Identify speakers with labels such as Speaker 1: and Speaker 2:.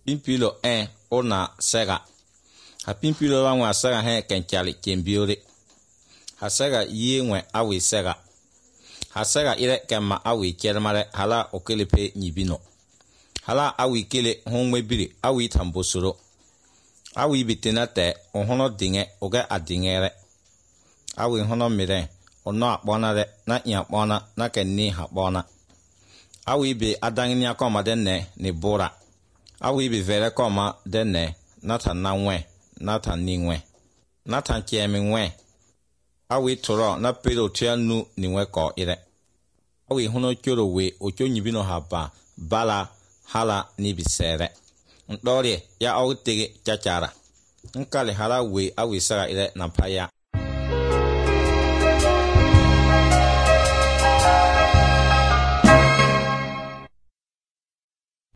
Speaker 1: Pimpilo ona sega. Ha pimpilo wa sega he kenchali kembiore. Ha sega yengwe awi sega. Ha sega ile kema awi kelmare hala okelepe nyibino. Hala awi kele hongwe biri awi tambosoro. Awi bitinate ohono dinge oge adingere. Awi hono mire ono akpona na nyakpona na kenni hakpona. Awi be adangini akoma denne ni bora. Awi be vere koma denne natan na nwe natan ni nwe. Natan kiemi nwe. Awi toro na pero tia nu ni nwe ko ire. Awi hono kyoro we ocho nyibino haba bala hala ni bisere. Ndori ya awi tege chachara. Nkali hala we awi sara ire na paya.